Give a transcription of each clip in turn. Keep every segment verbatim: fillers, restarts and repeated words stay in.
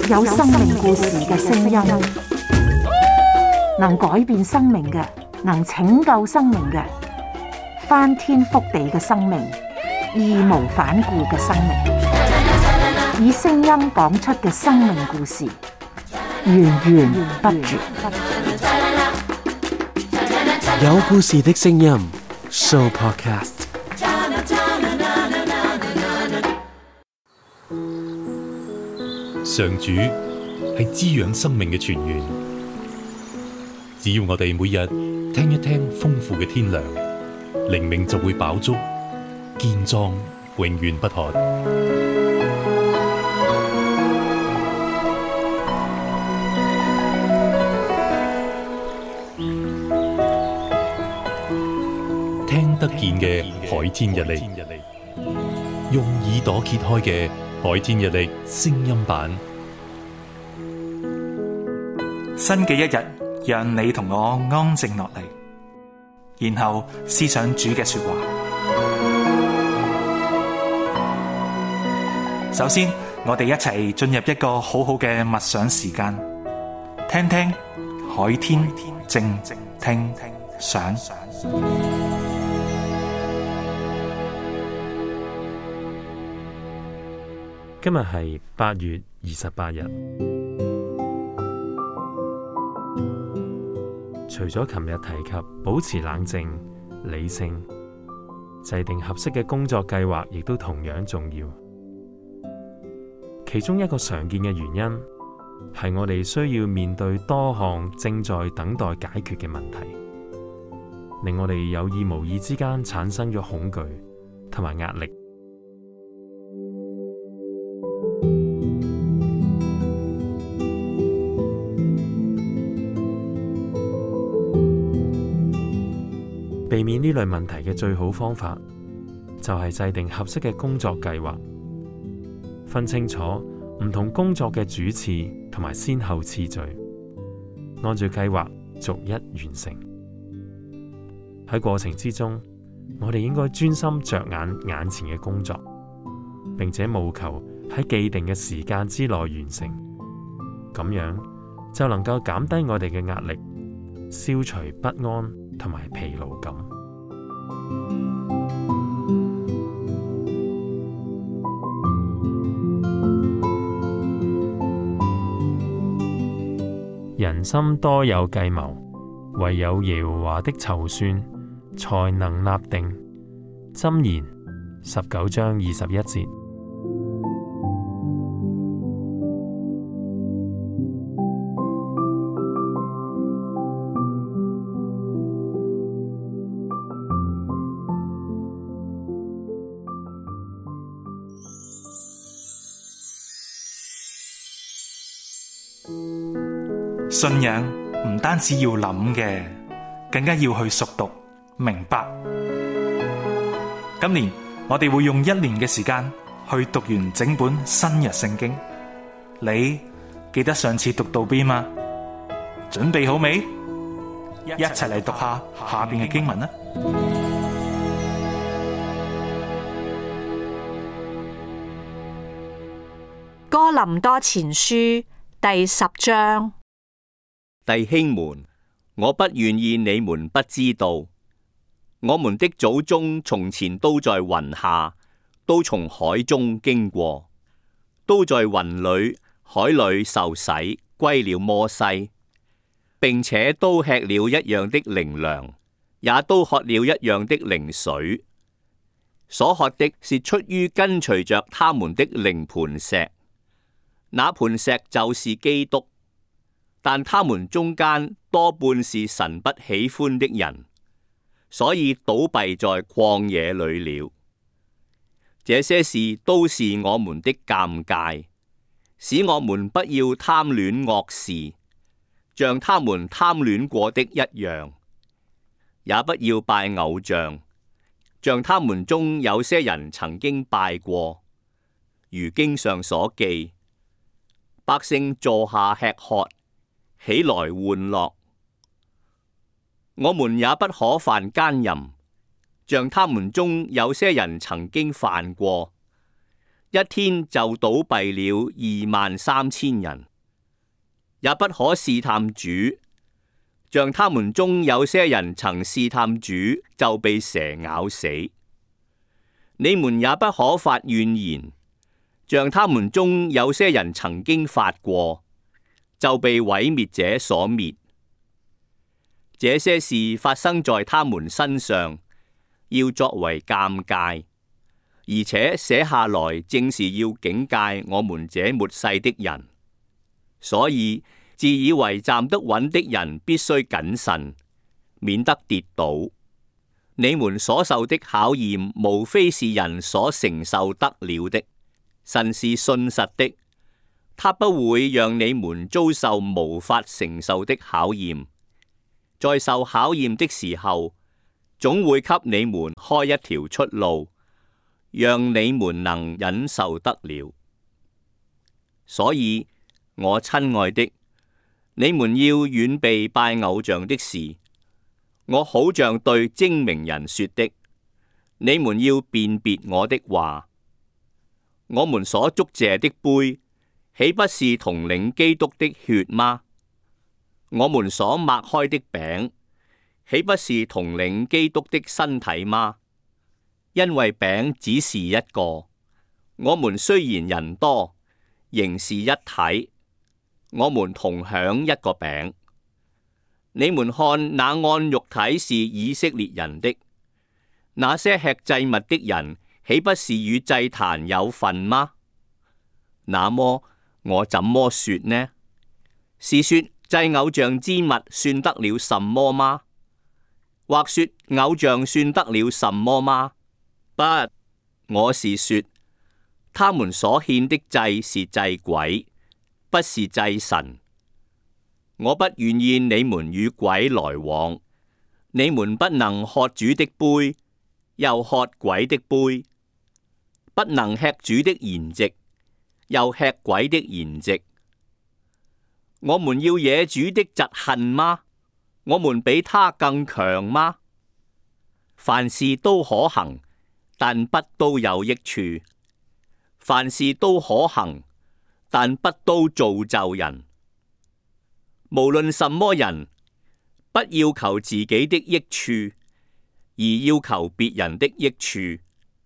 有生命故事嘅聲音，能改變生命嘅，能拯救生命嘅，翻天覆地嘅生命，義無反顧嘅生命，以聲音講出嘅生命故事，源源不絕。 有故事的聲音 Show Podcast。 上主係滋養生命嘅泉源，只要我哋每日聽一聽豐富嘅天糧，靈命就會飽足，健壯永遠不渴。聽得見嘅海天日曆，用耳朵揭開嘅海天日曆聲音版。 新嘅一日，讓你同我安靜落嚟，然後思想主嘅說話。首先，我哋一齊進入一個好好嘅默想時間，聽聽海天靜聽想。 今日係八月二十八日。除咗琴日提及保持冷靜、理性，制定合適嘅工作計劃，亦都同樣重要。其中一個常見嘅原因係我哋需要面對多項正在等待解決嘅問題，令我哋有意無意之間產生咗恐懼同埋壓力。避免呢類問題嘅最好方法，就係制定合適嘅工作計劃，分清楚唔同工作嘅主次同埋先後次序，按照計劃逐一完成。喺過程之中，我哋應該專心着眼眼前嘅工作，並且務求喺既定嘅時間之內完成，咁樣就能夠減低我哋嘅壓力，消除不安同埋疲勞感。人心多有計謀，唯有耶和華的籌算，才能立定。箴言十九章二十一節。 信仰唔單止要諗嘅，更加要去熟讀明白。今年我哋會用一年嘅時間去讀完整本新約聖經。你記得上次讀到邊嗎？準備好未？一齊嚟讀下下邊嘅經文啦。 哥林多前書第十章。 弟兄們，我不願意你們不知道，我們的祖宗從前都在雲下，都從海中經過，都在雲裏、海裏受洗，歸了摩西，並且都吃了一樣的靈糧，也都喝了一樣的靈水，所喝的是出於跟隨着他們的靈磐石，那磐石就是基督。但他們中間多半是神不喜歡的人，所以倒斃在曠野裏了。這些事都是我們的鑑戒，使我們不要貪戀惡事，像他們貪戀過的一樣；也不要拜偶像，像他們中有些人曾經拜過。如經上所記，百姓坐下吃喝，起來玩樂。我們也不可犯奸淫，像他們中有些人曾經犯過。 一天就倒閉了二萬三千人。也不可試探主，像他們中有些人曾試探主，就被蛇咬死。你們也不可發怨言，像他們中有些人曾經發過，就被毀滅者所滅。這些事發生在他們身上，要作為鑑戒，而且寫下來正是要警戒我們這末世的人。所以自以為站得穩的人必須謹慎，免得跌倒。你們所受的考驗，無非是人所承受得了的。神是信實的，他不會讓你們遭受無法承受的考驗。在受考驗的時候，總會給你們開一條出路，讓你們能忍受得了。所以，我親愛的，你們要遠避拜偶像的事。我好像對精明人說的，你們要辨別我的話。我們所祝謝的杯，豈不是同領基督的血嗎？我們所擘開的餅，豈不是同領基督的身體嗎？因為餅只是一個，我們雖然人多，仍是一體。我們同享一個餅。你們看，那按肉體是以色列人的，那些吃祭物的人，豈不是與祭壇有份嗎？那麼我怎麼說呢？是說祭偶像之物算得了什麼嗎？或說偶像算得了什麼嗎？不，我是說，他們所獻的祭是祭鬼，不是祭神。我不願意你們與鬼來往，你們不能喝主的杯，又喝鬼的杯，不能吃主的筵席，又吃鬼的筵席。我們要惹主的嫉恨嗎？我們比他更強嗎？凡事都可行，但不都有益處；凡事都可行，但不都造就人。無論什麼人，不要求自己的益處，而要求別人的益處。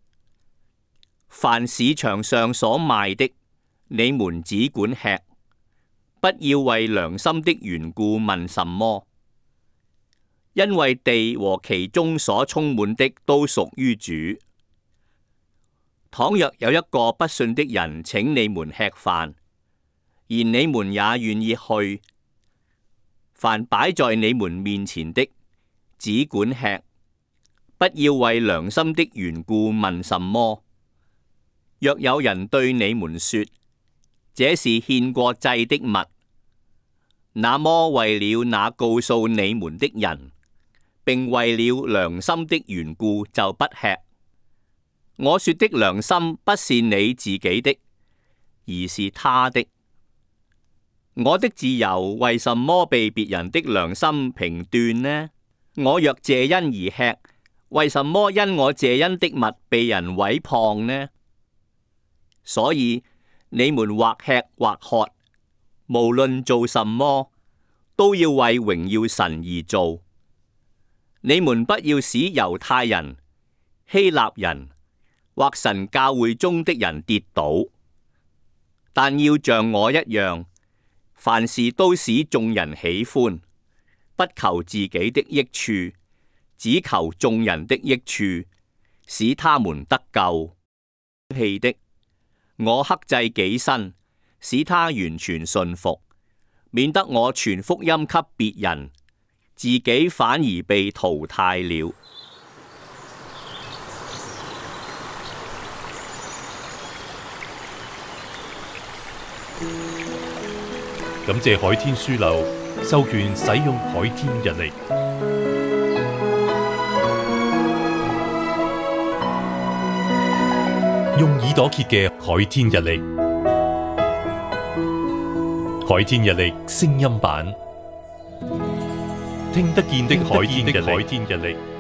凡市場上所賣的，你們只管吃，不要為良心的緣故問什麼，因為地和其中所充滿的都屬於主。倘若有一個不信的人請你們吃飯，而你們也願意去，凡擺在你們面前的，只管吃，不要為良心的緣故問什麼。若有人對你們說，這是獻過祭的物，那麼為了那告訴你們的人，並為了良心的緣故，就不吃。我說的良心不是你自己的，而是他的。我的自由為什麼被別人的良心評斷呢？我若謝恩而吃，為什麼因我謝恩的物被人毀謗呢？所以你們或吃或喝，無論做什麼，都要為榮耀神而做。你們不要使猶太人、希臘人或神教會中的人跌倒，但要像我一樣，凡事都使眾人喜歡，不求自己的益處，只求眾人的益處，使他們得救。氣的，我克制己身，使他完全順服，免得我傳福音給別人，自己反而被淘汰了。 感謝海天書樓授權使用海天日曆，用耳朵揭嘅海天日曆，海天日曆聲音版，聽得見的海天日曆。